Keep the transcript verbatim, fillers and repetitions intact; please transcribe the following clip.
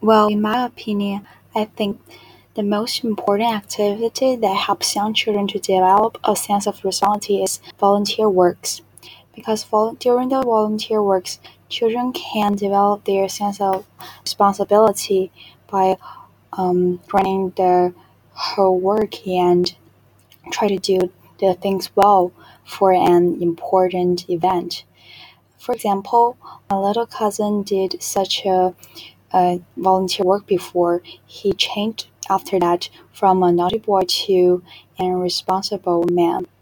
Well, in my opinion, I think the most important activity that helps young children to develop a sense of responsibility is volunteer works. Because vol- during the volunteer works, children can develop their sense of responsibility by um, running the whole work and try to do the things well for an important event. For example, my little cousin did such a, a volunteer work before. He changed after that from a naughty boy to an responsible man.